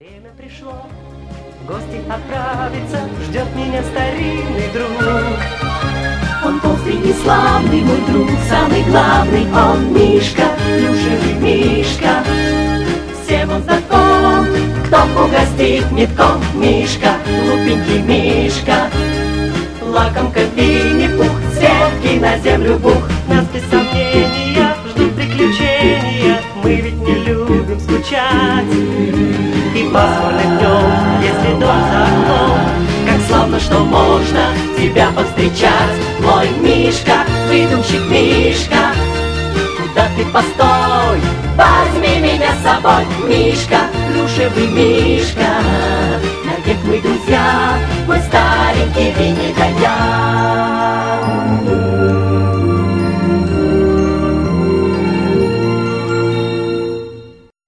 Время пришло в гости отправиться, ждет меня старинный друг. Он добрый и славный, мой друг, самый главный, он Мишка, плюшевый Мишка. Всем он знаком, кто угостит метком. Мишка, глупенький Мишка, лакомка Винни-Пух, сетки на землю бух. Нас без сомнения ждут приключения, мы ведь не любим скучать. И пасмурным днем, если дом за окном, как славно, что можно тебя повстречать. Мой Мишка, выдумщик Мишка, куда ты постой, возьми меня с собой. Мишка, плюшевый Мишка, навек мы друзья, мой старенький Винни да я.